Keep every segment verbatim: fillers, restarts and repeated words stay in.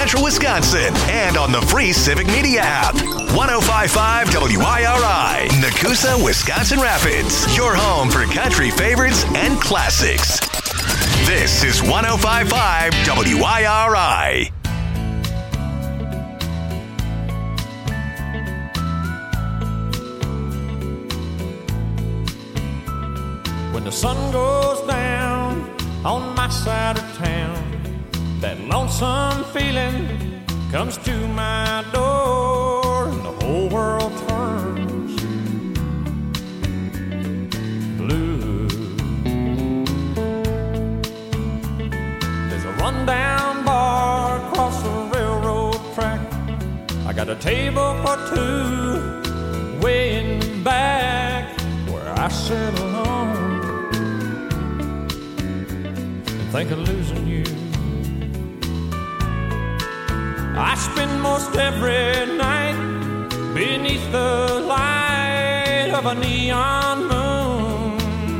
Central Wisconsin and on the free Civic Media app. ten fifty-five W I R I, Nakusa, Wisconsin Rapids. Your home for country favorites and classics. This is ten fifty-five W I R I. When the sun goes down on my side of town, that lonesome feeling comes to my door, and the whole world turns blue. There's a rundown bar across the railroad track. I got a table for two way in the back where I sit alone and think of losing you. I spend most every night beneath the light of a neon moon.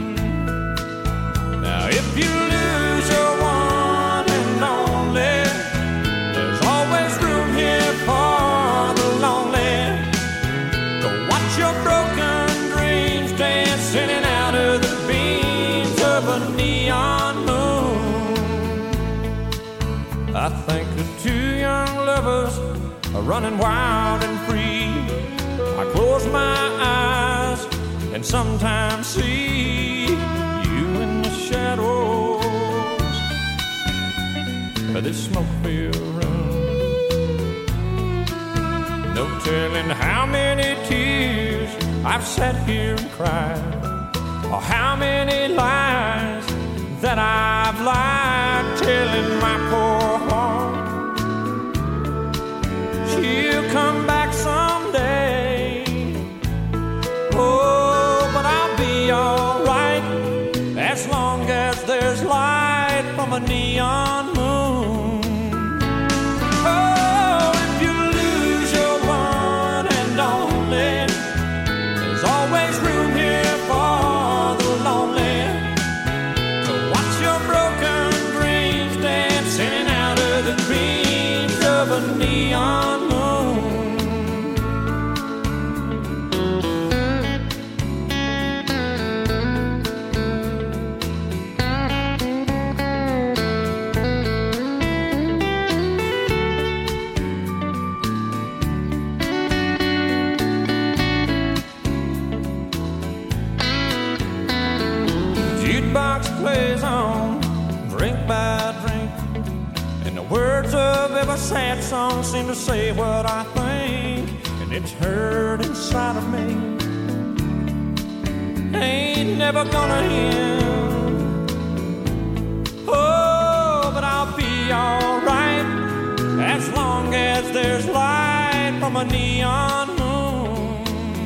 Now if you lose your one and only, there's always room here for the lonely to watch your broken dreams dance in and out of the beams of a neon moon. I think of two young lovers are running wild and free. I close my eyes and sometimes see you in the shadows of this smoke-filled room. No telling how many tears I've sat here and cried, or how many lies that I've lied, telling my poor heart she'll come back someday. Oh, but I'll be alright as long as there's light from a neon moon. Oh, if you lose your one and only, there's always room here for the lonely to watch your broken dreams dance in and out of the beams of a neon moon. Jukebox plays on, drink by drink, and the words of every sad song seem to say what I think, and it's hurt inside of me. Ain't never gonna end. Oh, but I'll be alright as long as there's light from a neon moon.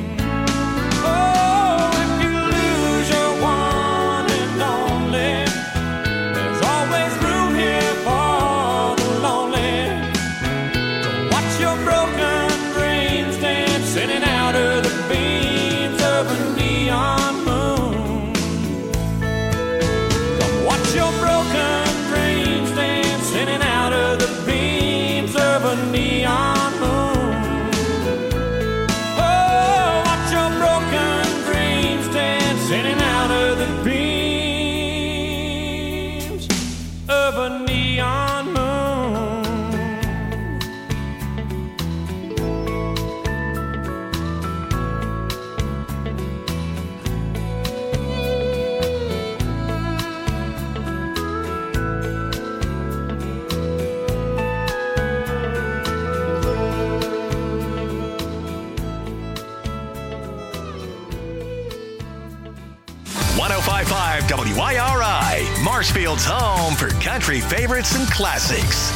Oh, if you lose your one and only, there's always room here for the lonely to watch your broken dreams dance in and out of the beams of a neon moon. Come watch your broken dreams dance in and out of the beams of a neon moon. Oh, watch your broken dreams dance in and out of the beams of a neon moon. ten fifty-five W I R I, Marshfield's home for country favorites and classics.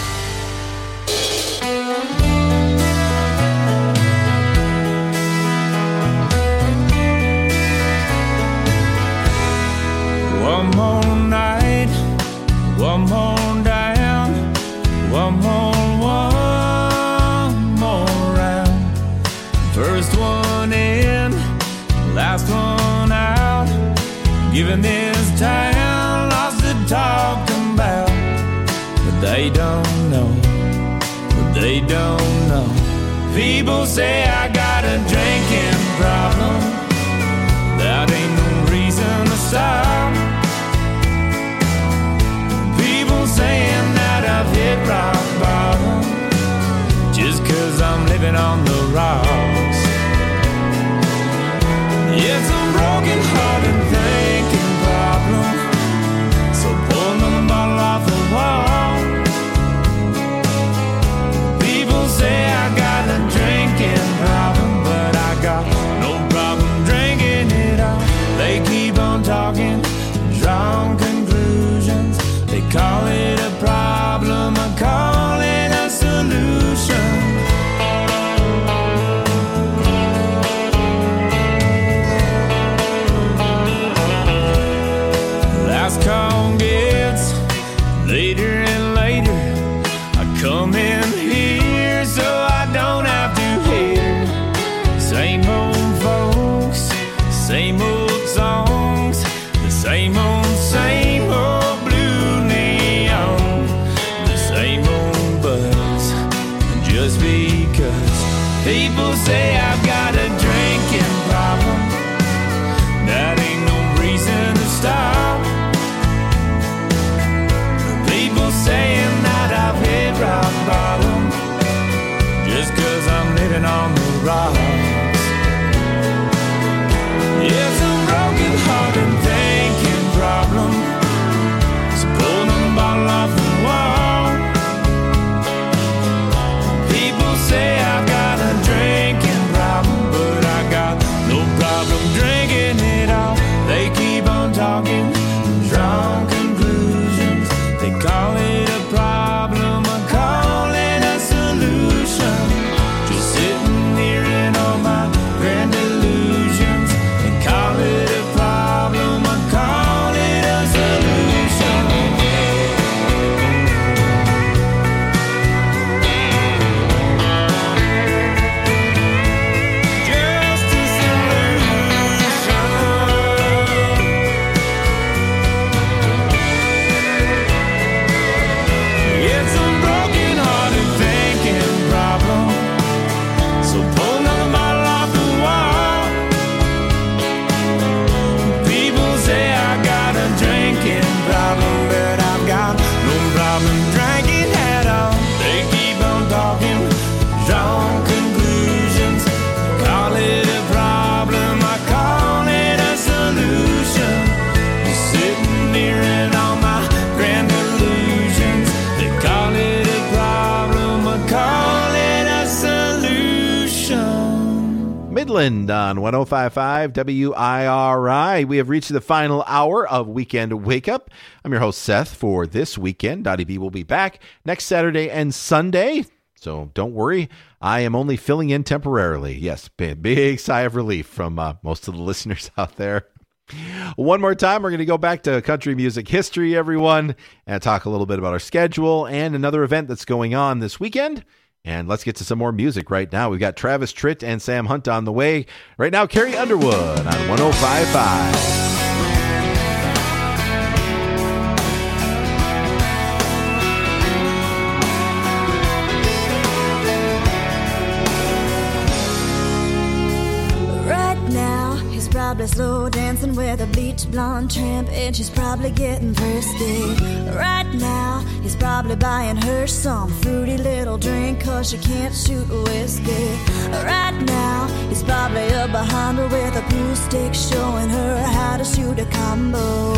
One more night, one more down, one more, one more round. First one in, last one out. Giving this town lots to talk about, but they don't know they don't know. People say I got a drinking problem. That ain't no reason to stop. People saying that I've hit rock bottom just cause I'm living on the rocks. It's a broken hearted thinking problem. So pull the bottle off the wall. People say I got a drinking problem, but I got no problem drinking it all. They keep on talking, drawing conclusions. They call it a problem, I call it a solution. Last call gets later and later. I come in here so I don't have to hear same old folks, same old songs, the same old, same old blue neon, the same old buzz. Just because people say I've got a drinking problem, that ain't no reason to stop. People saying that I've hit rock bottom just cause I'm living on the rocks. It's a broken hearted thinking problem. So pull the bottle off the wall. People say I've got a drinking problem, but I got no problem drinking it all. They keep on talking, drawing conclusions. They call it a problem, I call it a solution. Just sitting here in all my grand illusions. They call it a problem, I call it a solution. Just a solution. It's a broken hearted thinking problem. So pull another bottle off the wall. People say I got a drinking problem, but I've got no problem drinking at all. They keep on talking, drawing conclusions. Call it a problem, I call it a solution. Just sitting here in all my grand illusions. They call it a problem, I call it a solution. Midland on one oh five point five W I R I. We have reached the final hour of Weekend Wake Up. I'm your host, Seth, for this weekend. Dottie B will be back next Saturday and Sunday, so don't worry. I am only filling in temporarily. Yes, big, big sigh of relief from uh, most of the listeners out there. One more time, we're going to go back to country music history, everyone, and talk a little bit about our schedule and another event that's going on this weekend. And let's get to some more music right now. We've got Travis Tritt and Sam Hunt on the way. Right now, Carrie Underwood on one oh five point five. Right now, he's probably slow dancing with a bleach blonde tramp, and she's probably getting thirsty. Right now, he's probably buying her some fruity little drink, cause she can't shoot whiskey. Right now, he's probably up behind her with a pool stick, showing her how to shoot a combo.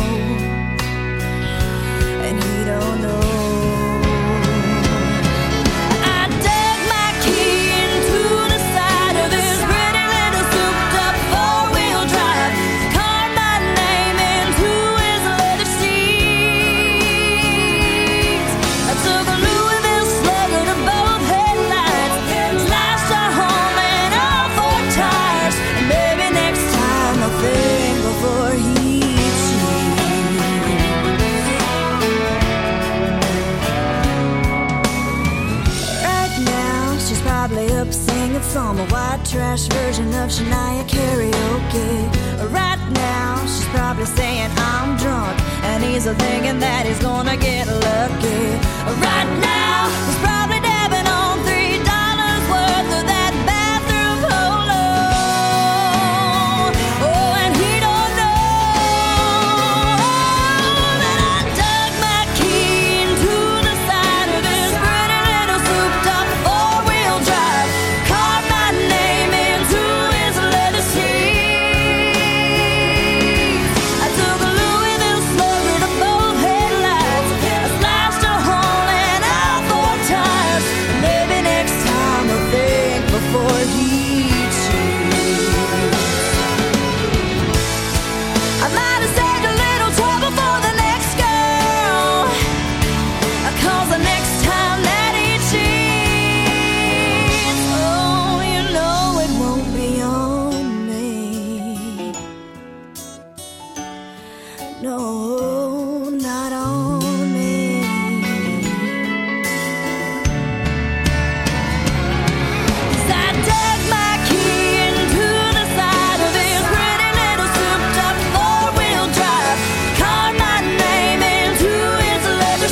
And he don't know. I dug my key into the side of this pretty little souped-up four-wheel drive, carved my name into his leather seats. I took a Louisville Slugger to both headlights, slashed our home and all four tires, and maybe next time I'll think before he up singing some white trash version of Shania karaoke. Right now, she's probably saying I'm drunk, and he's thinking that he's gonna get lucky. Right now, he's probably dabbing on three No, not on me. As I dug my key into the side of his pretty little souped-up four-wheel drive, carved my name into its leather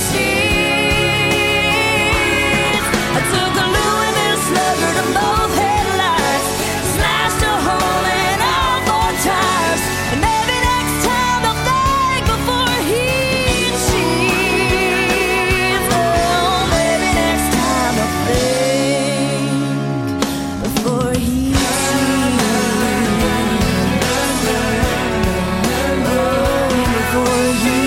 seats. I took a Louisville slugger to both headlights, smashed a hole in all four tires, and maybe next time I'll think before he cheats. Oh, maybe next time I'll think before he cheats. Oh, before he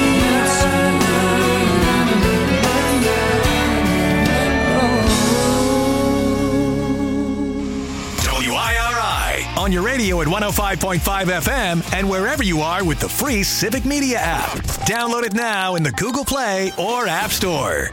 W I R I on your radio at one oh five point five F M and wherever you are with the free Civic Media app. Download it now in the Google Play or App Store.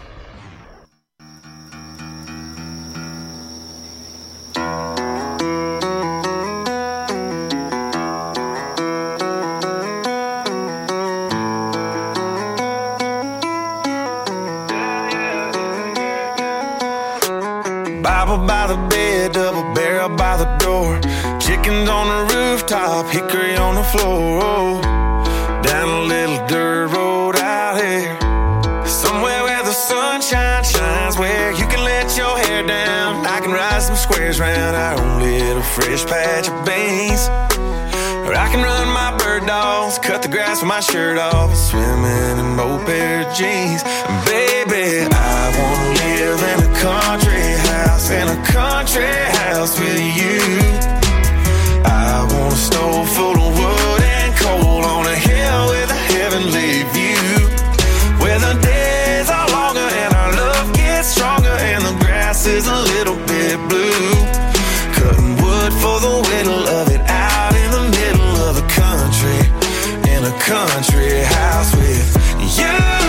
Bible by the bed, double barrel by the door. Chickens on the rooftop, hickory on the floor. Oh, down a little dirt road out here, somewhere where the sunshine shines, where you can let your hair down. I can ride some squares round our own little fresh patch of beans. Or I can run my bird dogs, cut the grass with my shirt off, swimming in old pair of jeans. And baby, I wanna live in a country house, in a country house with you. I want a stove full of wood and coal on a hill with a heavenly view, where the days are longer and our love gets stronger and the grass is a little bit blue. Cutting wood for the whittle of it out in the middle of the country, in a country house with you.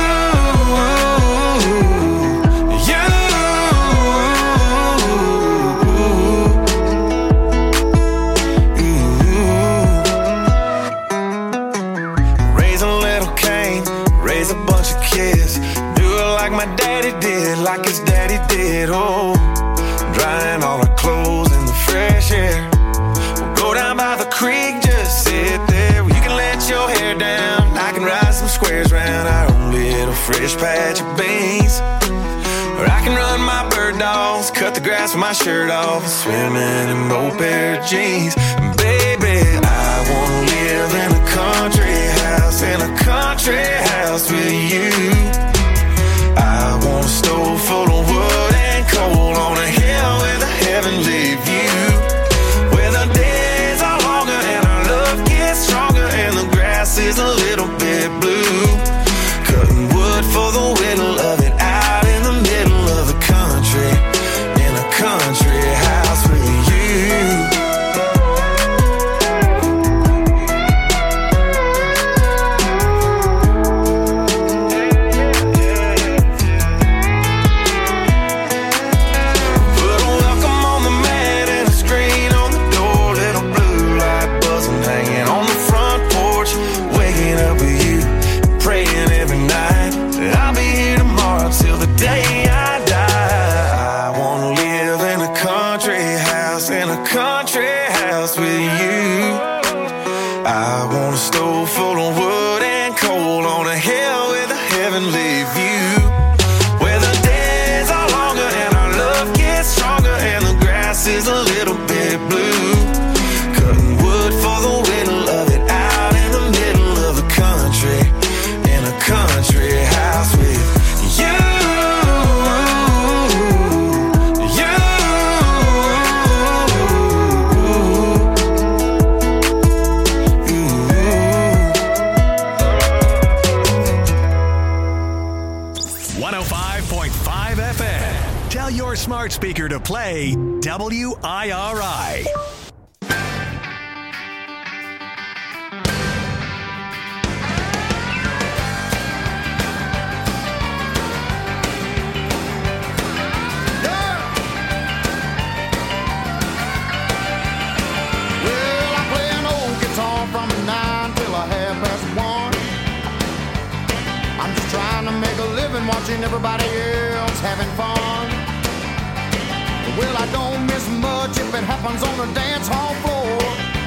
Raise a bunch of kids, do it like my daddy did, like his daddy did. Oh, drying all our clothes in the fresh air. We'll go down by the creek, just sit there. You can let your hair down, I can ride some squares round our own little fresh patch of beans. Or I can run my bird dogs, cut the grass with my shirt off, swimming in old pair of jeans. And baby, I wanna live in a country house, in a country house with you. I want a stove full of wood and coal on a hill with a heavenly view, where the days are longer and our love gets stronger and the grass is a little bit blue. Cutting wood for the whittle of it out in the middle of the country, in a country house with you. Is a little bit blue, cutting wood for the whittle of it out in the middle of the country, in a country house with you, you. one oh five point five F M. Tell your smart speaker to play W I R I. Well, I play an old guitar from nine till a half past one. everybody else having fun. Well, I don't miss much if it happens on the dance hall floor.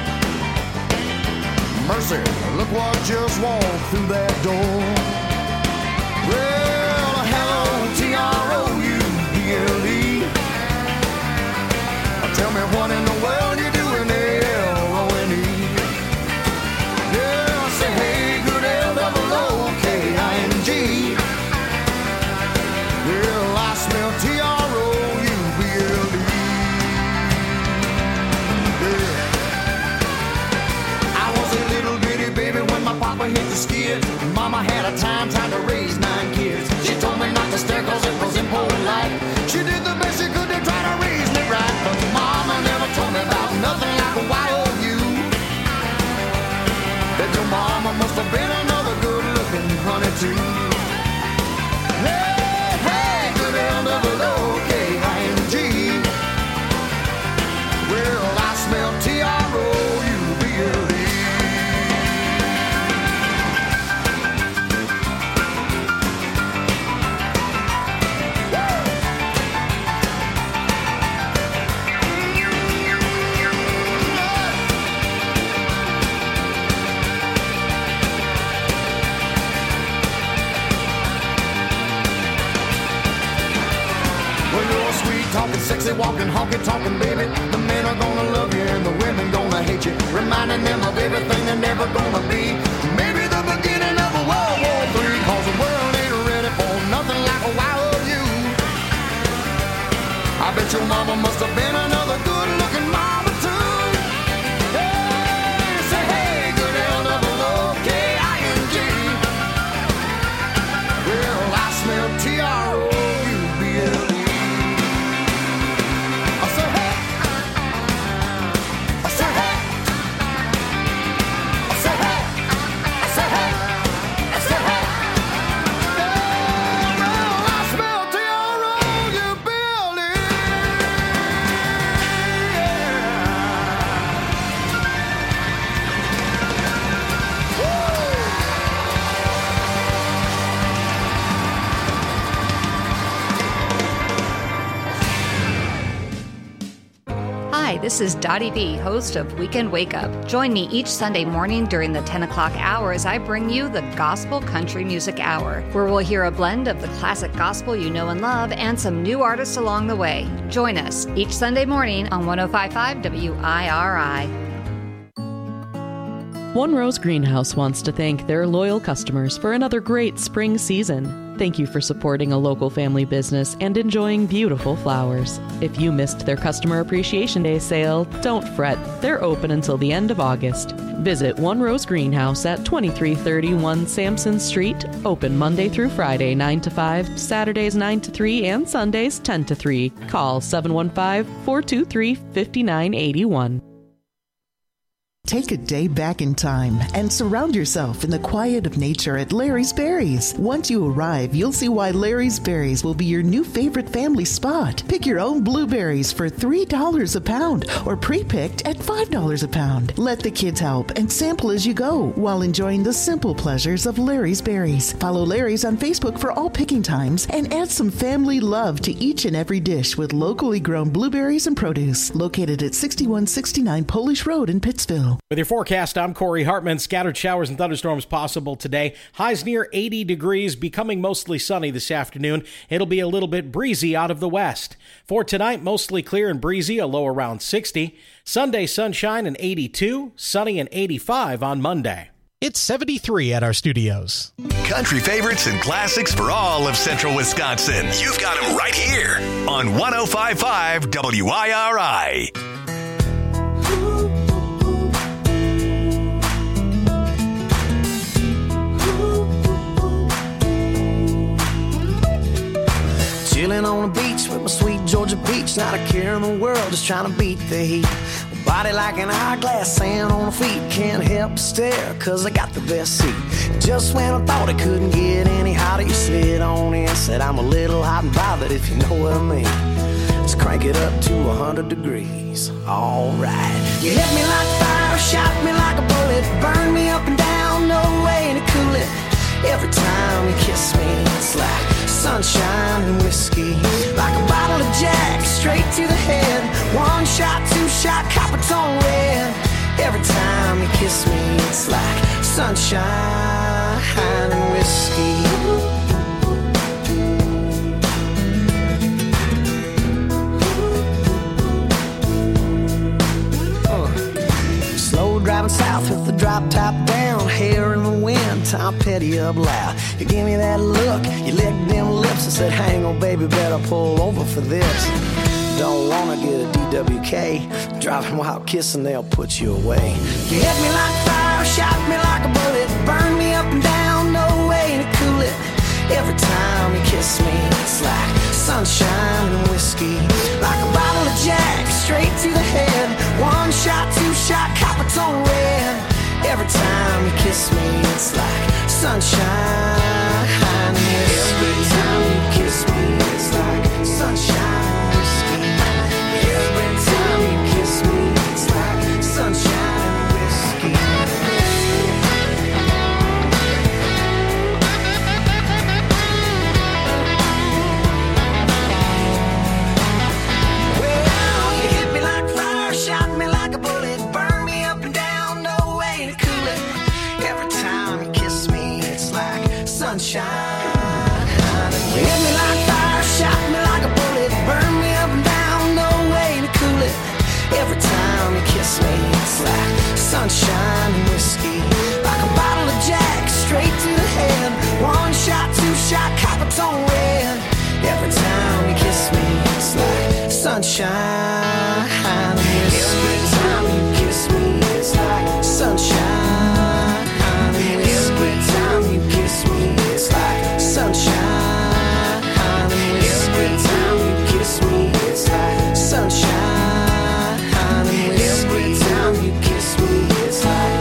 Mercy, look what just walked through that door. Well, hello, T R O U B L E. Tell me what in the world you doing there, L O N E. Yeah, I say, hey, good L double O K I N G. Well, I smell T R O U B L E. Yeah. I was a little bitty baby when my papa hit the skid. Mama had a time trying to raise nine kids. She told me not to stare cause it was impolite. She did the best she could to try to raise me right. But Mama never told me about nothing like a Y O U. That your mama must have been another good-looking honey too. Hey, hey, good L double O K I N G. Well, I smell T R O U B L E. Talking sexy, walking, honky, talking, baby. The men are gonna love you and the women gonna hate you. Reminding them of everything they're never gonna be. Maybe the beginning of a World War Three. Cause the world ain't ready for nothing like a Y O U. I bet your mama must have been another good-looking mama too. Hey, say hey, good L double O K I N G. Well, I smell T R O U B L E. Hi, this is Dottie B, host of Weekend Wake Up. Join me each Sunday morning during the ten o'clock hour as I bring you the Gospel Country Music Hour, where we'll hear a blend of the classic gospel you know and love and some new artists along the way. Join us each Sunday morning on one oh five point five W I R I. One Rose Greenhouse wants to thank their loyal customers for another great spring season. Thank you for supporting a local family business and enjoying beautiful flowers. If you missed their Customer Appreciation Day sale, don't fret. They're open until the end of August. Visit One Rose Greenhouse at twenty-three thirty-one Sampson Street, open Monday through Friday nine to five, Saturdays nine to three, and Sundays ten to three. Call seven one five, four two three, five nine eight one. Take a day back in time and surround yourself in the quiet of nature at Larry's Berries. Once you arrive, you'll see why Larry's Berries will be your new favorite family spot. Pick your own blueberries for three dollars a pound or pre-picked at five dollars a pound. Let the kids help and sample as you go while enjoying the simple pleasures of Larry's Berries. Follow Larry's on Facebook for all picking times and add some family love to each and every dish with locally grown blueberries and produce. Located at sixty-one sixty-nine Polish Road in Pittsville. With your forecast, I'm Corey Hartman. Scattered showers and thunderstorms possible today. Highs near eighty degrees, becoming mostly sunny this afternoon. It'll be a little bit breezy out of the west. For tonight, mostly clear and breezy, a low around sixty. Sunday, sunshine and eighty-two. Sunny and eighty-five on Monday. It's seventy-three at our studios. Country favorites and classics for all of central Wisconsin. You've got them right here on one oh five point five W I R I. Chilling on the beach with my sweet Georgia peach, not a care in the world, just trying to beat the heat. Body like an hourglass, sand on the feet, can't help but stare, cause I got the best seat. Just when I thought it couldn't get any hotter, you slid on in, said I'm a little hot and bothered, if you know what I mean. Let's crank it up to one hundred degrees, alright. You hit me like fire, shot me like a bullet, burn me up and down, no way to cool it. Every time you kiss me, it's like sunshine and whiskey. Like a bottle of Jack, straight to the head. One shot, two shot, Coppertone red. Every time you kiss me, it's like sunshine and whiskey. Driving south with the drop top down, hair in the wind, Tom Petty up loud. You give me that look, you licked them lips and said, hang on baby, better pull over for this. Don't wanna get a D W K, driving while kissing, they'll put you away. You hit me like fire, shot me like a bullet, burn me up and down, no way to cool it. Every time you kiss me, it's like sunshine and whiskey. Like a bottle of Jack, straight to the head. One shot, two shot, Coppertone red. Every time you kiss me, it's like sunshine and whiskey. Every time you kiss me, it's like sunshine and whiskey. Every time you kiss me, it's like sunshine and whiskey. Sunshine. You hit me like fire, shot me like a bullet, burn me up and down, no way to cool it. Every time you kiss me, it's like sunshine and whiskey. Like a bottle of Jack, straight to the head. One shot, two shot, Coppertone red. Every time you kiss me, it's like sunshine and whiskey. Every time you kiss me, it's like sunshine and whiskey. Every time you kiss me, it's like sunshine and whiskey. Every time you kiss me, it's like sunshine and whiskey. Every time you kiss me, it's like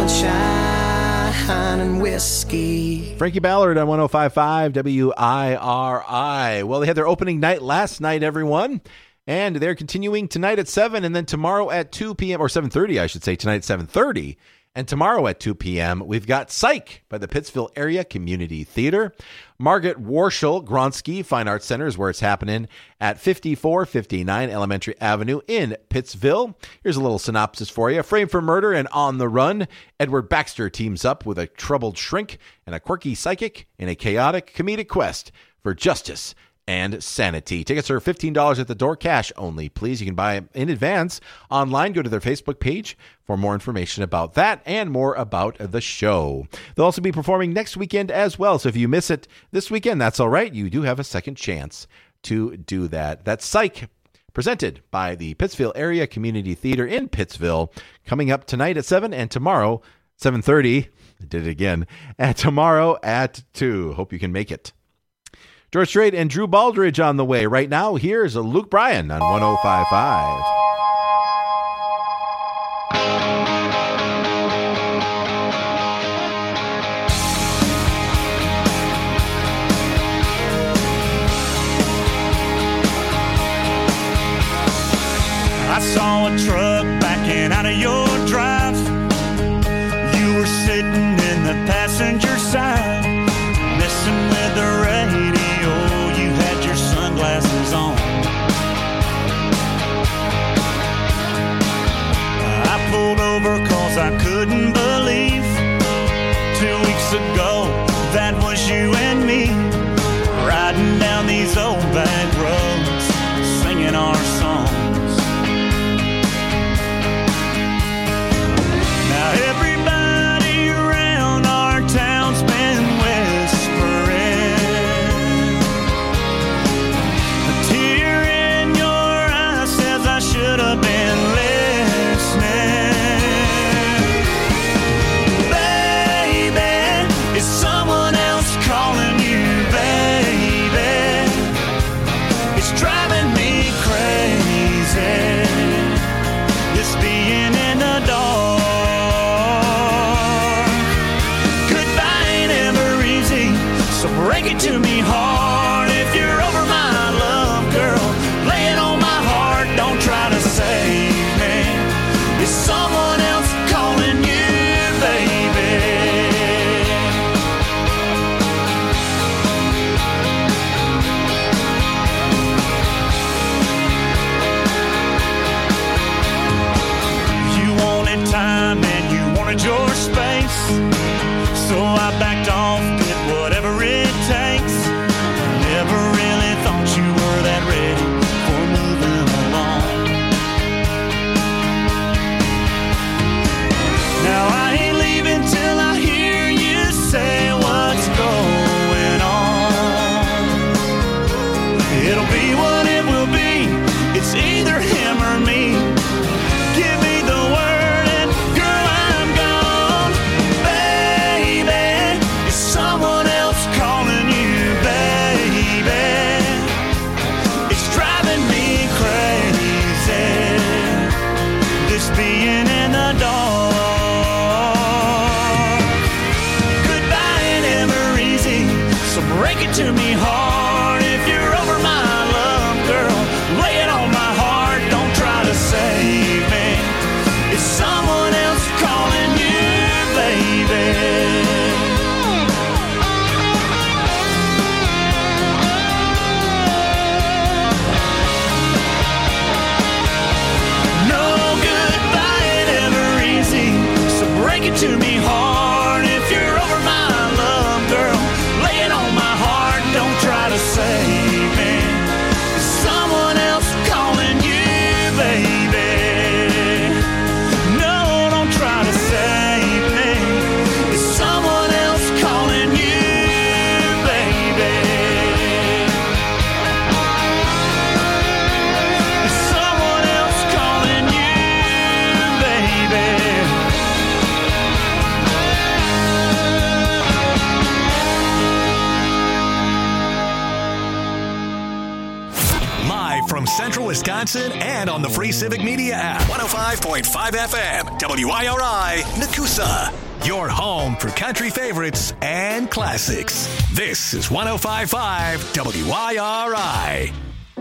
sunshine and whiskey. Frankie Ballard on one oh five point five W I R I. Well, they had their opening night last night, everyone. And they're continuing tonight at seven and then tomorrow at two p.m. or seven thirty, I should say, tonight at seven thirty. And tomorrow at two p.m., we've got Psych by the Pittsville Area Community Theater. Margaret Warshel Gronsky Fine Arts Center is where it's happening at fifty-four fifty-nine Elementary Avenue in Pittsville. Here's a little synopsis for you. Framed for Murder and On the Run, Edward Baxter teams up with a troubled shrink and a quirky psychic in a chaotic comedic quest for justice and sanity. Tickets are fifteen dollars at the door, cash only, please. You can buy them in advance online. Go to their Facebook page for more information about that and more about the show. They'll also be performing next weekend as well, so if you miss it this weekend, that's all right. You do have a second chance to do that. That's Psych, presented by the Pittsville Area Community Theater in Pittsville, coming up tonight at seven and tomorrow seven thirty. I did it again. And tomorrow at two. Hope you can make it. George Strait and Drew Baldridge on the way. Right now, here's Luke Bryan on one oh five point five. I saw a truck backing out of your drive. You were sitting in the passenger side, messing with the radio. You had your sunglasses on. I pulled over cause I couldn't believe two weeks ago that was you and me, riding down these old back roads, singing our songs. your space. So I backed off, did whatever it takes. Never really thought you were that ready for moving along. Now I ain't leaving till I hear you say what's going on. It'll be what it will be. It's either him or me. Give me the word and girl, I'm gone. Baby, is someone else calling you, baby? It's driving me crazy, this being in the dark. Goodbye ain't ever easy, so break it to me hard. If you're over my love, girl, lay it on my heart. Don't try to save me. It's someone else calling you, baby. No goodbye ain't ever easy, so break it to me hard. If you're over my love, girl, lay it on my heart. Don't try to save me. It's someone else calling you, baby. No, don't try to save me. It's someone else calling you, baby. It's someone else calling you, baby. Live from Central Wisconsin and on the free Civic Media app. one oh five point five F M, W I R I, Nakusa. Your home for country favorites and classics. This is one oh five point five W I R I.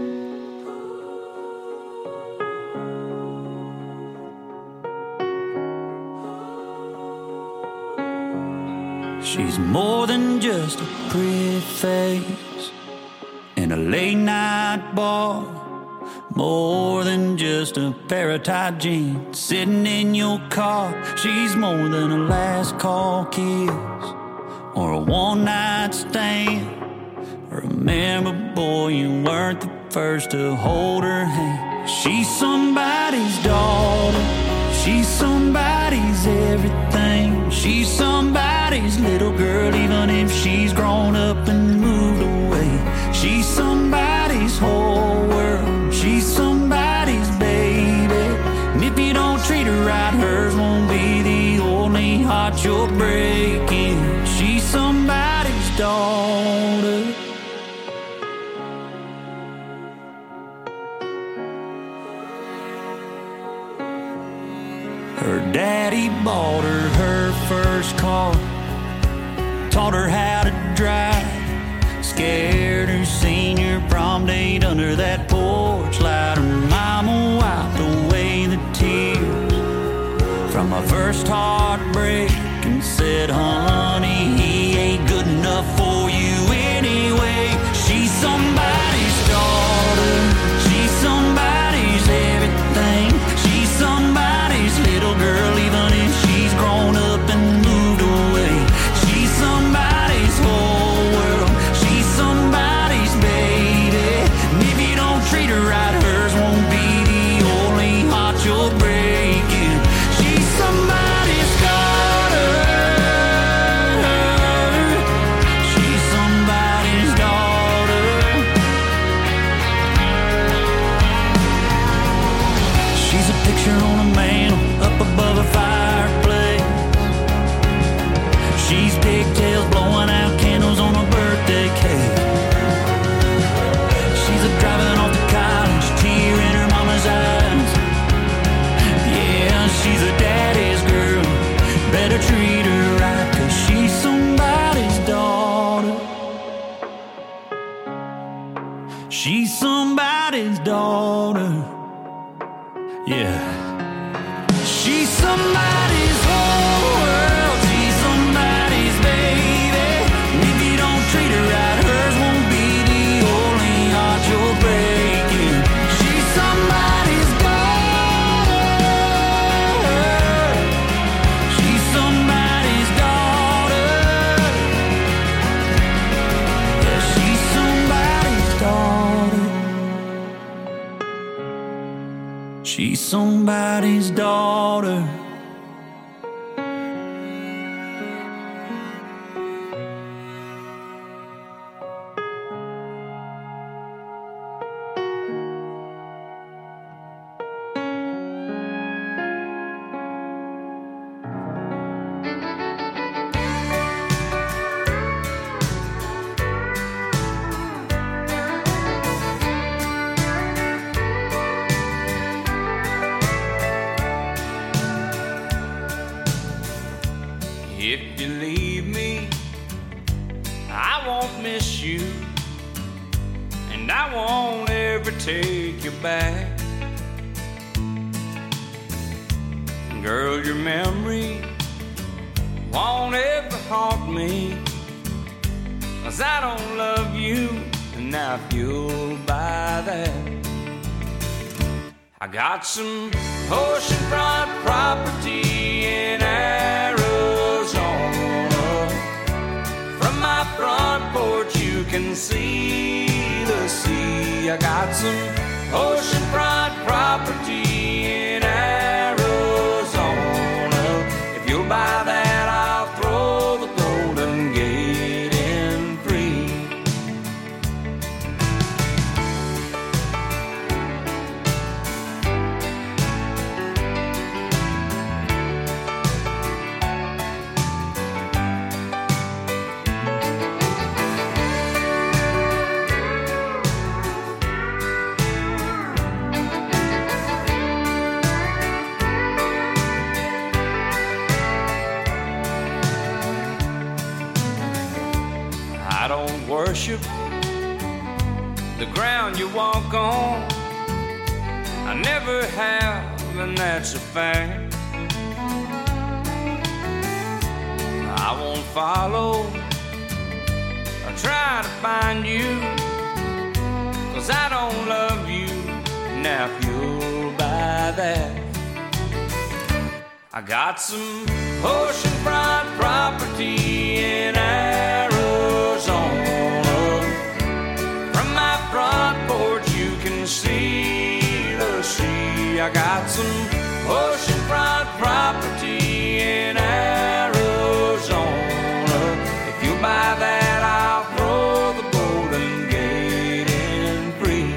She's more than just a pretty face in a late night bar, more than just a pair of tight jeans sitting in your car. She's more than a last call kiss or a one night stand. Remember, boy, you weren't the first to hold her hand. She's somebody's daughter, she's somebody's everything. She's somebody's little girl, even if she's grown up and moved away. She's somebody's whole world, she's somebody's baby. And if you don't treat her right, hers won't be the only heart you're breaking. She's somebody's daughter. Her daddy bought her her first car, taught her how to drive, scared her senior prom date under that porch light. Her mama wiped away the tears from her first heartbreak and said, honey, he ain't good enough for you anyway. She's somebody's daughter, she's somebody's everything. She's somebody's little girl, even if she's grown up and moved away. She's somebody's whole world, she's somebody's baby. And if you don't treat her right, hers won't be the only heart you're breaking. She's somebody's daughter, she's somebody's daughter. She's a picture on a mantle up above a fireplace. She's pigtails blowing out candles on a birthday cake. She's a driving off to college, tear in her mama's eyes. Yeah, she's a daddy's girl, better treat her right, 'cause she's somebody's daughter. She's somebody's daughter. Yeah. She's somebody's whole world, she's somebody's baby. somebody's daughter. If you leave me, I won't miss you, and I won't ever take you back. Girl, your memory won't ever haunt me, 'cause I don't love you, and now if you'll buy that, I got some oceanfront property in Arizona. From my front porch you can see the sea. I got some oceanfront property in Arizona. If you'll buy that, I'll throw the Golden Gate in free. I don't worship the ground you walk on. I never have, and that's a fact. I won't follow or try to find you, 'cause I don't love you. Now if you'll buy that, I got some oceanfront property in Arizona. From my front porch you can see the sea. I got some oceanfront property in Arizona. If you buy that, I'll throw the Golden Gate in free.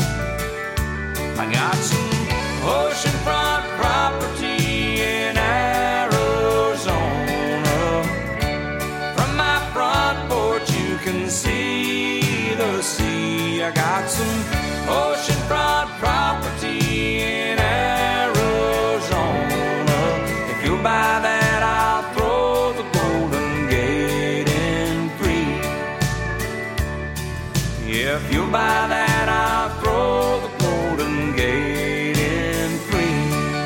I got some oceanfront property in Arizona. From my front porch you can see the sea. I got some oceanfront property in Arizona. If you'll buy that, I'll throw the Golden Gate in free. If you'll buy that, I'll throw the Golden Gate in free.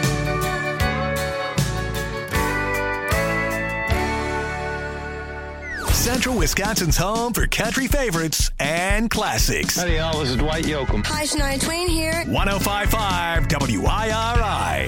Central Wisconsin's home for country favorites and classics. Howdy, y'all. This is Dwight Yoakam. Hi, Shania Twain here. one oh five point five W I R I.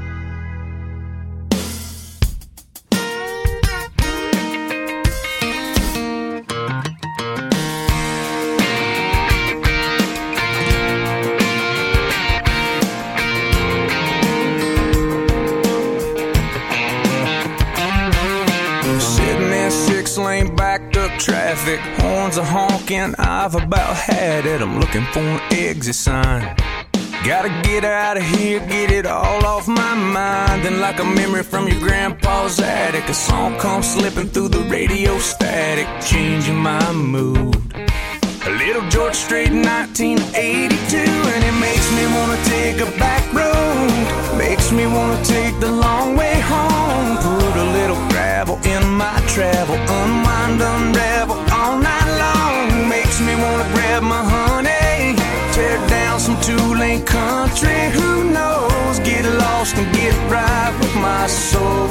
Sitting in six-lane backed up traffic, horns are honking, I've about had it. I'm looking for an exit sign. Gotta get out of here, get it all off my mind. Then like a memory from your grandpa's attic, a song comes slipping through the radio static, changing my mood. A little George Strait in nineteen eighty-two, and it makes me wanna take a back road. Makes me wanna take the long way home. Put a little gravel in my travel, unwind, unravel all night long. Makes me wanna grab my honey, tear down some two-lane country. Who knows? Get lost and get right with my soul.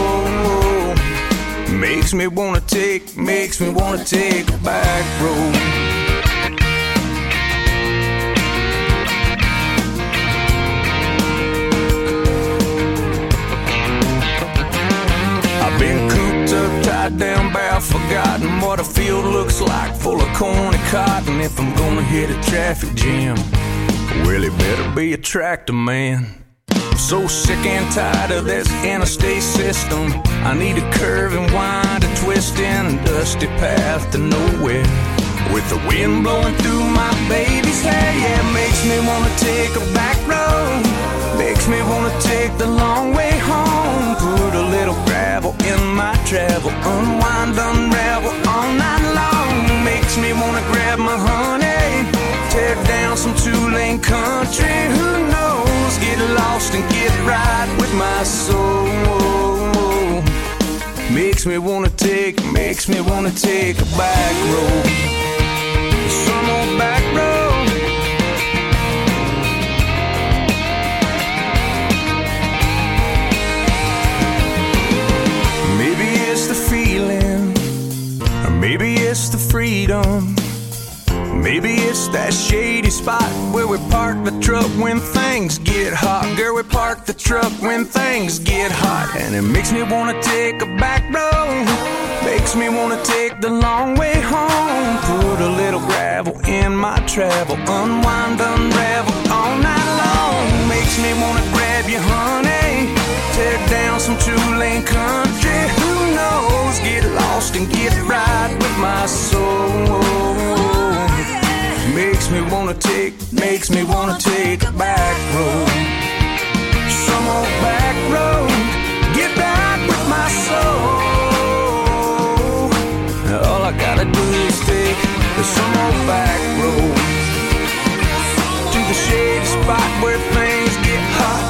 Makes me wanna take, makes me wanna take a back road. I've been cooped up, tied down, bow, forgotten what a field looks like, full of corn and cotton. If I'm gonna hit a traffic jam, well, it better be a tractor man. love. So sick and tired of this interstate system. I need a curve and wind, a twist in a dusty path to nowhere. With the wind blowing through my baby's hair, yeah, makes me wanna take a back road. Makes me wanna take the long way home. Put a little gravel in my travel. Unwind, unravel all night long. Makes me wanna grab my honey. Tear down some two-lane country. Who knows? Get lost and get right with my soul. Makes me wanna take, makes me wanna take a back road. Some old back road. Maybe it's the feeling, or maybe it's the freedom. Maybe it's that shady spot where we park the truck when things get hot. Girl, we park the truck when things get hot. And it makes me wanna take a back road. Makes me wanna take the long way home. Put a little gravel in my travel. Unwind, unravel all night long. Makes me wanna grab you, honey. Tear down some two-lane country. Who knows? Get lost and get right with my soul. Makes me wanna take, makes me wanna take a back road. Some old back road. Get back with my soul. All I gotta do is take some old back road to the shady spot where things get hot,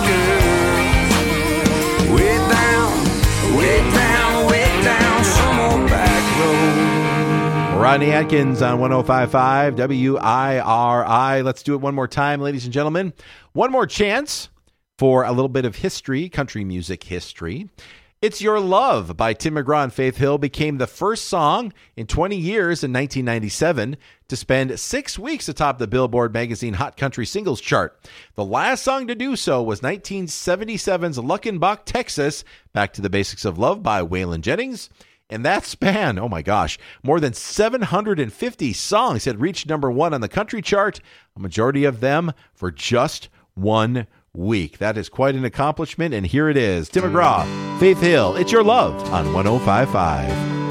girl. Way down, way down, way down, some old back road. Rodney Atkins on one oh five point five W I R I. Let's do it one more time, ladies and gentlemen. One more chance for a little bit of history, country music history. It's Your Love by Tim McGraw and Faith Hill became the first song in twenty years in nineteen ninety-seven to spend six weeks atop the Billboard magazine Hot Country Singles chart. The last song to do so was nineteen seventy-seven's Luckenbach, Texas, Back to the Basics of Love by Waylon Jennings. And that span, oh my gosh, more than seven hundred fifty songs had reached number one on the country chart, a majority of them for just one week. That is quite an accomplishment, and here it is. Tim McGraw, Faith Hill, It's Your Love on one oh five point five.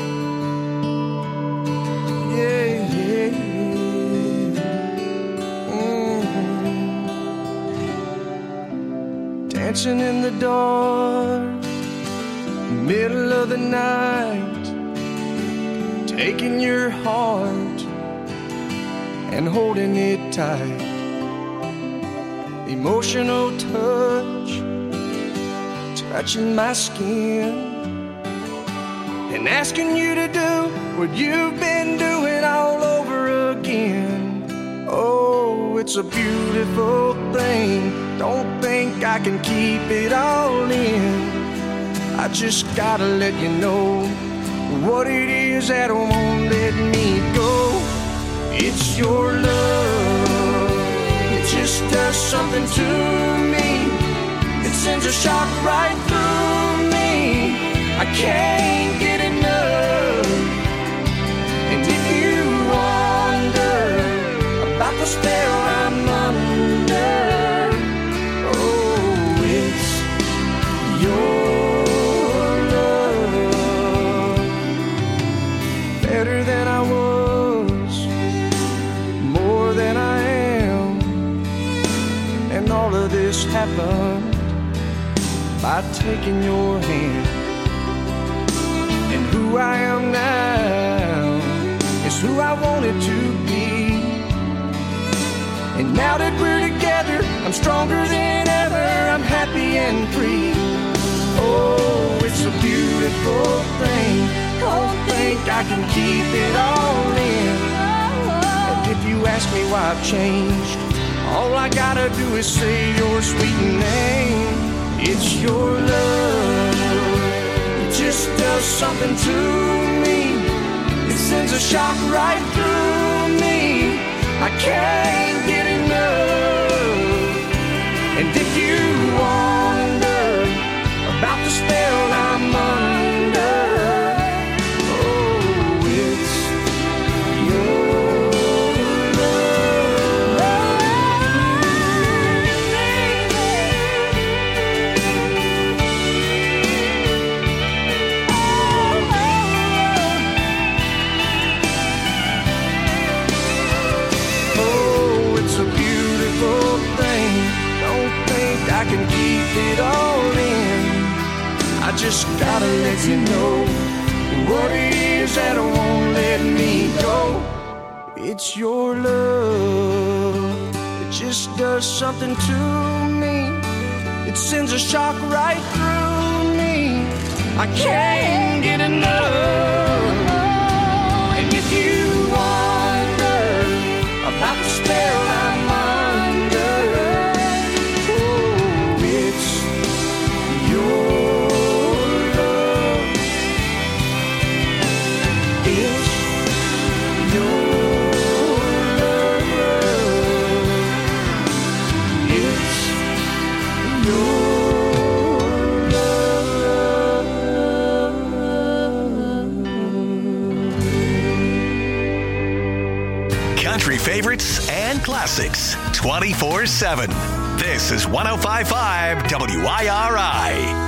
Yeah, yeah, yeah. Mm-hmm. Dancing in the dark, middle of the night, taking your heart and holding it tight. Emotional touch, touching my skin, and asking you to do what you've been doing all over again. Oh, it's a beautiful thing. Don't think I can keep it all in. I just gotta let you know what it is that won't let me go. It's your love. It just does something to me. It sends a shock right through me. I can't get enough. And if you wonder about the spell I'm under, oh, it's your love. Better than I was, more than I am. And all of this happened by taking your hand. And who I am now is who I wanted to be. And now that we're together, I'm stronger than ever. I'm happy and free. Oh, it's a beautiful thing. Don't think I can keep it all in. And if you ask me why I've changed, all I gotta do is say your sweet name. It's your love. It just does something to me. It sends a shock right through me. I can't get enough. And if you wonder about the spell I'm under, oh, it's your love. just gotta let you know what it is that won't let me go. It's your love, it just does something to me. It sends a shock right through me. I can't get enough. And if you wonder about the spell I'm under, oh, it's your love. It's your love. It's your Country favorites and classics twenty-four seven. This is one oh five point five W I R I.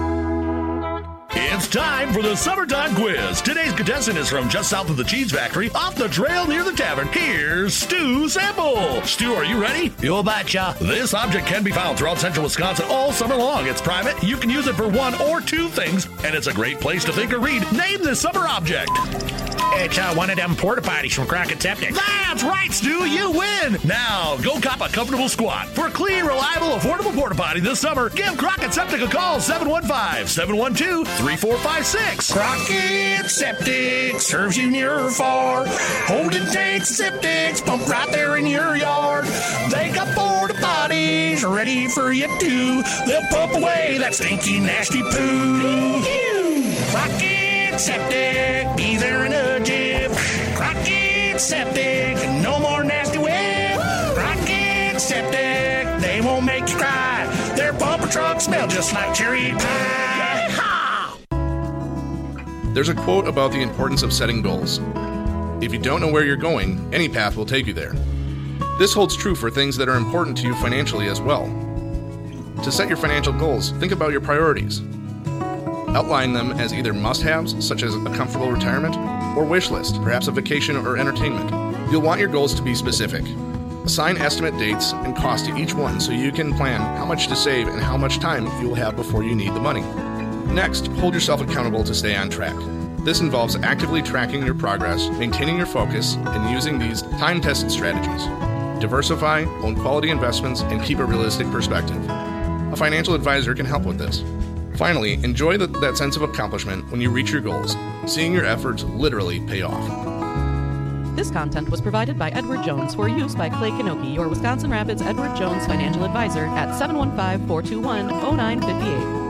It's time for the Summertime Quiz. Today's contestant is from just south of the Cheese Factory, off the trail near the tavern. Here's Stu Sample. Stu, are you ready? You betcha. This object can be found throughout central Wisconsin all summer long. It's private. You can use it for one or two things, and it's a great place to think or read. Name this summer object. It's uh, one of them porta potties from Crockett Septic. That's right, Stu. You win. Now, go cop a comfortable squat. For a clean, reliable, affordable porta potty this summer, give Crockett Septic a call, seven one five, seven one two, three four five six. Crockett Septic serves you near or far. Holding tanks, septics, pump right there in your yard. They got porta potties ready for you too. They'll pump away that stinky, nasty poo. Crockett Septic, be there in a jiff. Crockett Septic, no more nasty whip. Crockett Septic, they won't make you cry. Their bumper trucks smell just like cherry pie. There's a quote about the importance of setting goals. If you don't know where you're going, any path will take you there. This holds true for things that are important to you financially as well. To set your financial goals, think about your priorities. Outline them as either must-haves, such as a comfortable retirement, or wish list, perhaps a vacation or entertainment. You'll want your goals to be specific. Assign estimate dates and cost to each one so you can plan how much to save and how much time you'll have before you need the money. Next, hold yourself accountable to stay on track. This involves actively tracking your progress, maintaining your focus, and using these time-tested strategies. Diversify, own quality investments, and keep a realistic perspective. A financial advisor can help with this. Finally, enjoy the, that sense of accomplishment when you reach your goals, seeing your efforts literally pay off. This content was provided by Edward Jones for use by Clay Kanoki, your Wisconsin Rapids Edward Jones financial advisor at seven one five, four two one, oh nine five eight.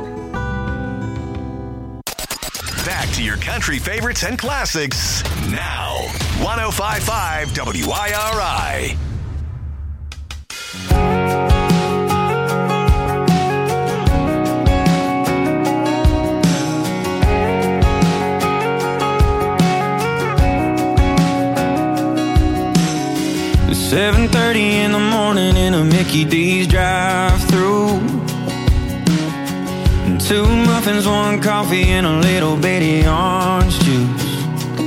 Back to your country favorites and classics now. one oh five point five W I R I. seven thirty in the morning in a Mickey D's drive-thru. Two muffins, one coffee, and a little bitty orange juice.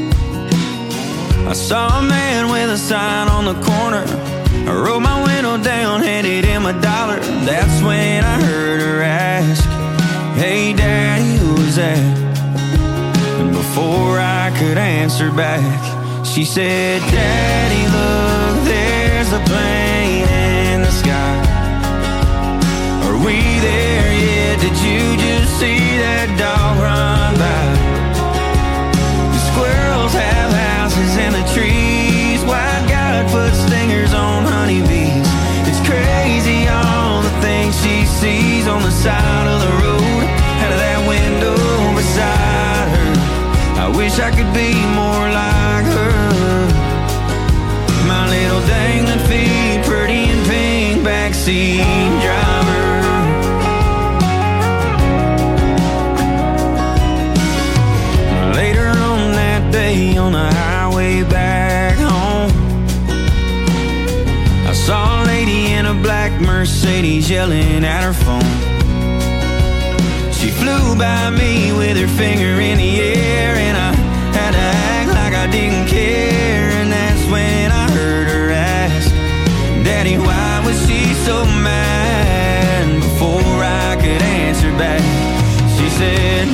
I saw a man with a sign on the corner. I rolled my window down, handed him a dollar. That's when I heard her ask, "Hey Daddy, who's that?" And before I could answer back, she said, "Daddy, look, there's a plane in the sky. Are we there yet? Did you just see that dog run by? The squirrels have houses in the trees. White God put stingers on honeybees. It's crazy all the things she sees on the side of the road, out of that window beside her. I wish I could be more like her. My little dangling feet, pretty and pink, backseat driver." Later on that day on the highway back home, I saw a lady in a black Mercedes yelling at her phone. She flew by me with her finger in the air, and I had to act like I didn't care. And that's when I heard her ask, "Daddy, why was she so mad?" Before I could answer back, she said,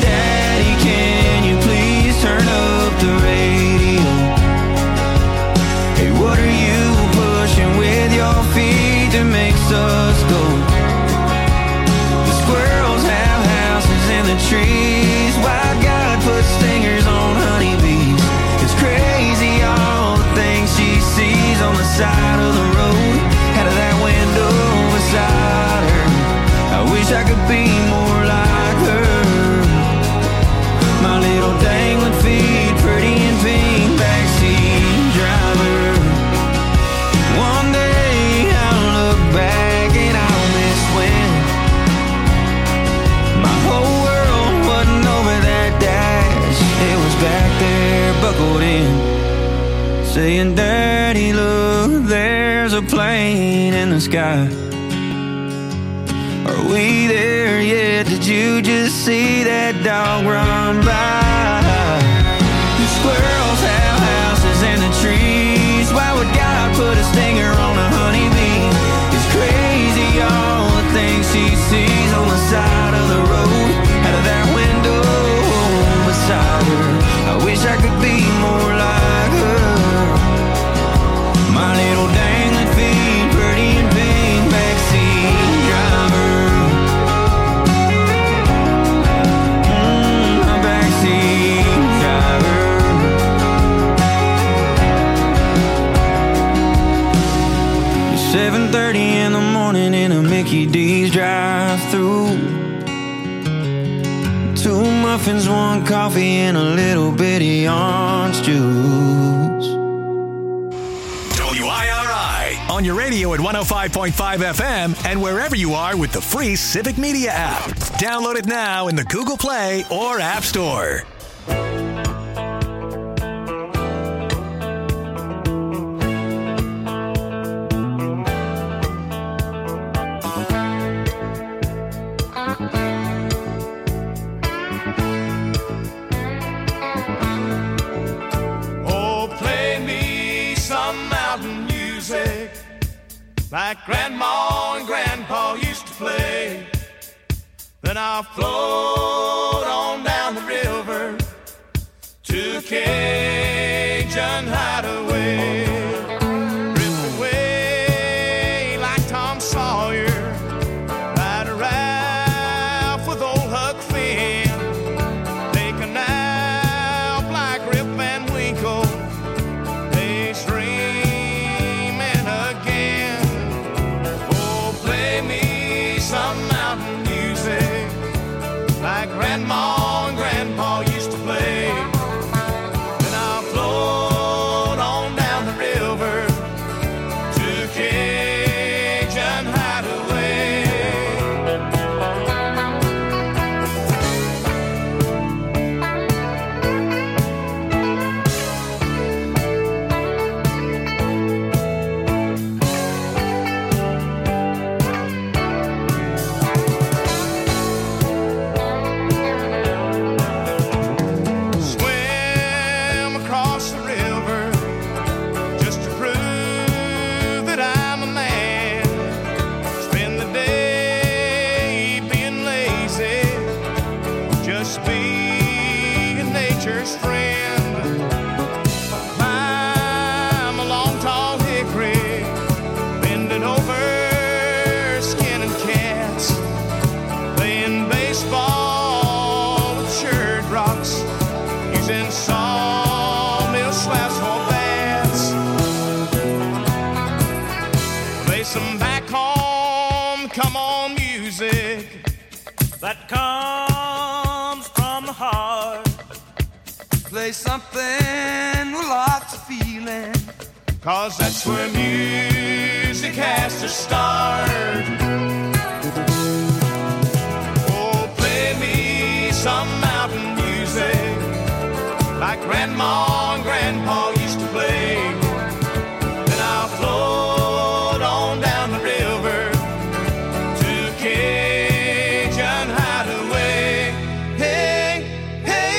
back there buckled in, saying, Daddy, look, there's a plane in the sky. Are we there yet? Did you just see that dog run by? The squirrels have houses in the trees. Why would God put a stinger on a honeybee? It's crazy all the things she sees on the side of the road, out of that window beside her. I wish I could be more like her. My little dangling feet, pretty and pink, backseat driver. Mm, my backseat driver. It's seven thirty in the morning in a Mickey D's drive-thru. Two muffins, one coffee, and a little bitty orange juice. W I R I on your radio at one oh five point five F M and wherever you are with the free Civic Media app. Download it now in the Google Play or App Store. Like Grandma and Grandpa used to play. Then I'll float on down the river to a Cajun hideaway. Drift away like Tom Sawyer, ride a raft with old Huck Finn. Take a nap like Rip Van Winkle, daydreaming again. Some mountain music like Grandma and Grandpa used to play. Then I'll float on down the river to a Cajun hideaway. That comes from the heart. Play something with lots of feeling, 'cause that's where music has to start. Oh, play me some mountain music like Grandma and Grandpa used to play. Then I'll float on down the river to Cajun hideaway. Hey, hey.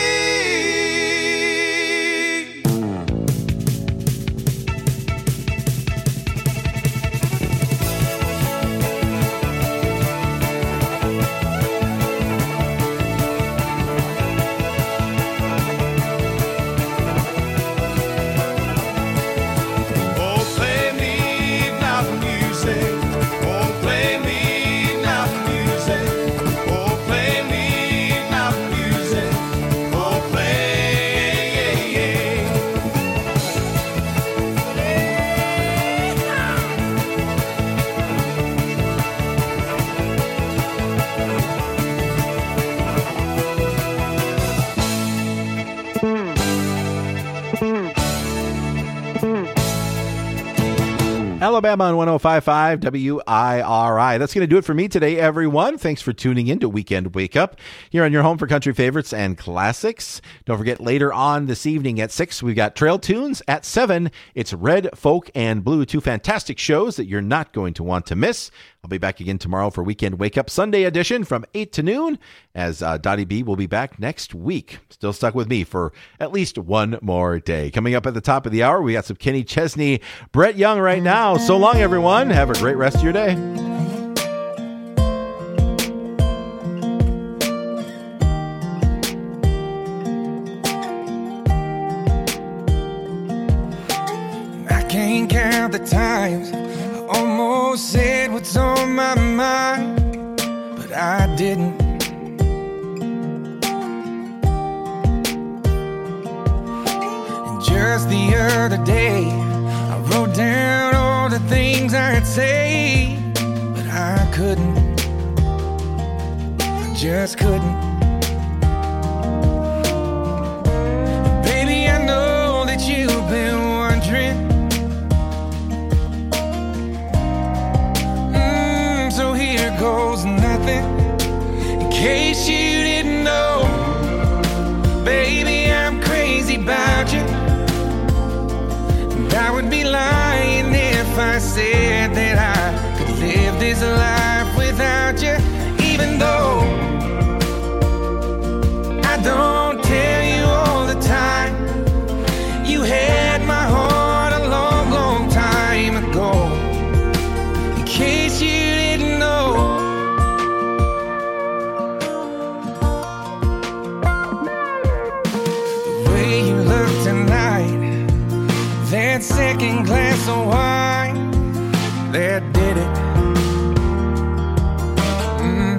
Alabama on one oh five point five W I R I. That's going to do it for me today, everyone. Thanks for tuning in to Weekend Wake Up here on your home for country favorites and classics. Don't forget, later on this evening at six, we've got Trail Tunes. At seven, it's Red, Folk, and Blue, two fantastic shows that you're not going to want to miss. I'll be back again tomorrow for Weekend Wake Up Sunday edition from eight to noon, as uh, Dottie B will be back next week. Still stuck with me for at least one more day. Coming up at the top of the hour, we got some Kenny Chesney, Brett Young right now. So long, everyone. Have a great rest of your day. I can't count the times I almost said what's on my mind, but I didn't. And just the other day, I wrote down all the things I'd say, but I couldn't. I just couldn't. Baby, I know that you've been wondering. So here goes nothing, in case you didn't know. Baby, I'm crazy about you, and I would be lying if I said that I could live this life without you. Even though I don't tell you all the time, you had my heart a long, long time ago. In case you didn't know, the way you look tonight, that second glass of wine, that did it. Mm.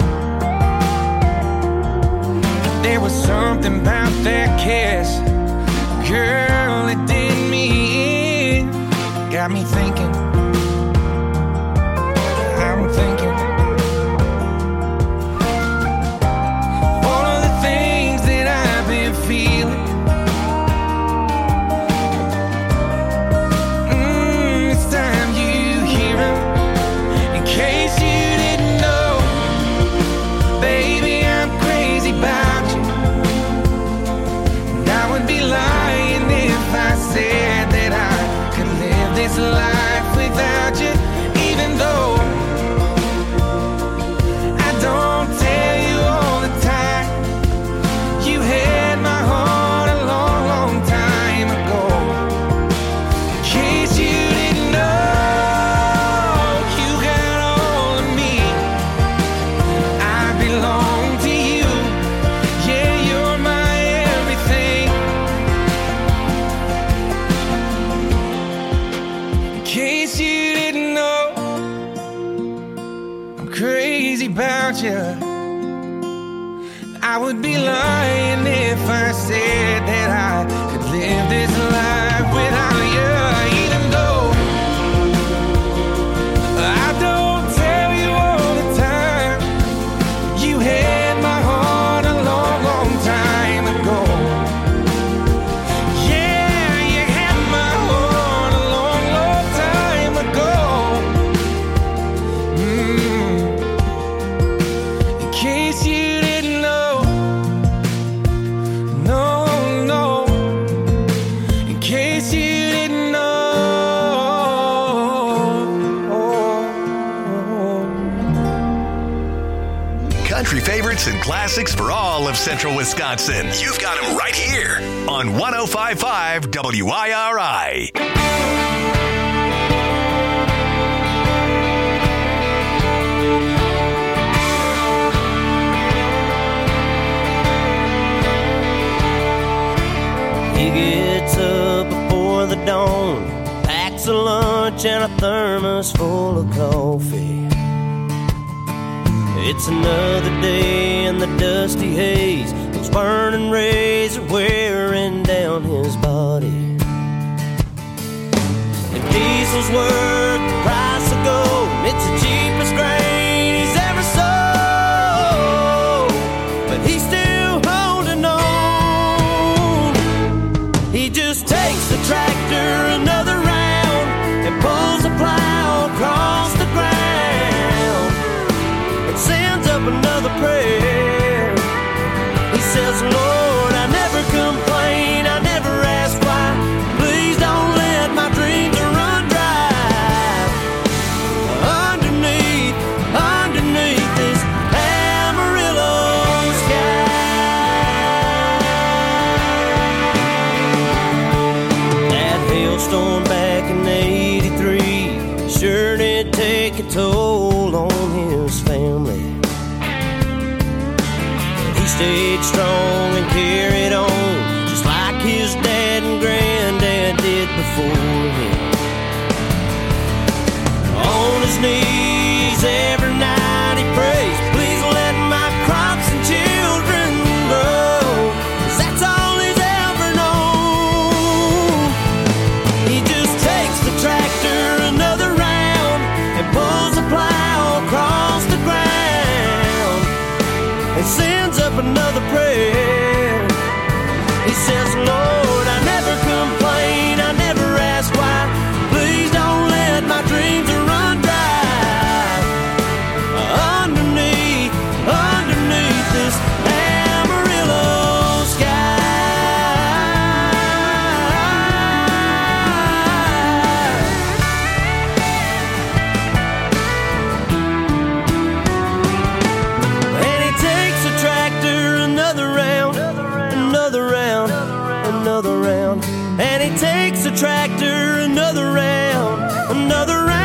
There was something about that kiss, girl, it did me in. Got me thinking, I'm thinking all of the things that I've been feeling. Mm, it's time you hear them. In case you didn't know, baby, I'm crazy about you, and I would be lying if I said that I could live this life without you. Even though I don't tell you all the time, you had my heart a long, long time ago. In case you didn't know, you got all of me, I belong to you. Yeah, you're my everything. In case you didn't know, I'm crazy about you. I would be lying if I said that I could live this life without you. Even though I don't tell you all the time, you had my heart a long, long time ago. Yeah, you had my heart a long, long time ago. Mm. In case you didn't know, no, no. In case you didn't know. Country favorites and classics for all of central Wisconsin. You've got them right here on one oh five point five W I R I. He gets up before the dawn, packs a lunch and a thermos full of coffee. It's another day in the dusty haze, those burning rays are wearing down his body. If diesel's worth the price of gold, it's the cheapest grain he's ever sold, but he's still holding on. He just takes the tractor another round and pulls the plow for him. On his knees every night he prays, please let my crops and children grow, 'cause that's all he's ever known. He just takes the tractor another round and pulls the plow across the ground and sends up another prayer. He says, Lord, I never complain, I never ask why. Please don't let my dreams run dry. Underneath, underneath this Amarillo sky. And he takes the tractor another round, another round, another round. And he takes the tractor another round, another round.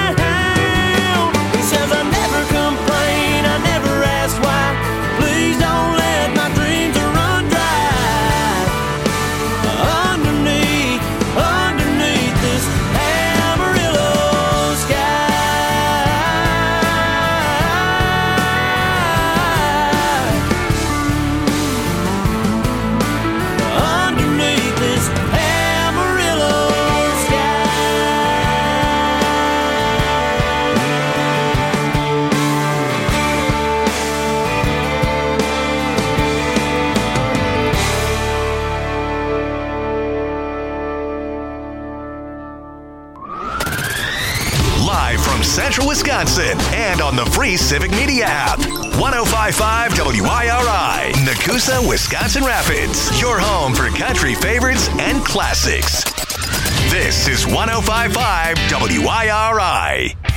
He says, I never complain, I never ask why. Please don't let my dreams run dry. Underneath, underneath this Amarillo sky. Underneath this Amarillo sky. Live from Central Wisconsin and on the free Civic Media app. one oh five point five W I R I, Nakusa, Wisconsin Rapids. Your home for country favorites and classics. This is one oh five point five W I R I.